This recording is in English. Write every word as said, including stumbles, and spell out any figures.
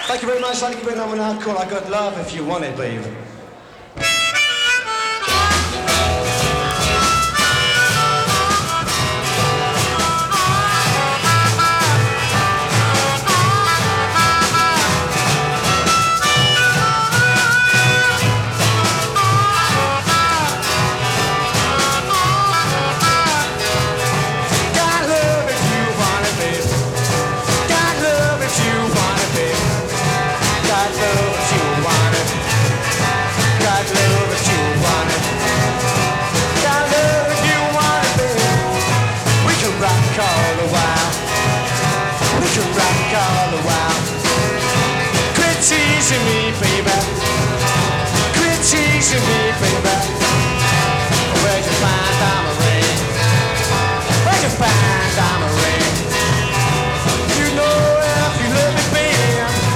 Thank you very much. I'd like to give it an encore. I got love if you want it, babe. Quit teasing me, baby. Quit teasing me, baby.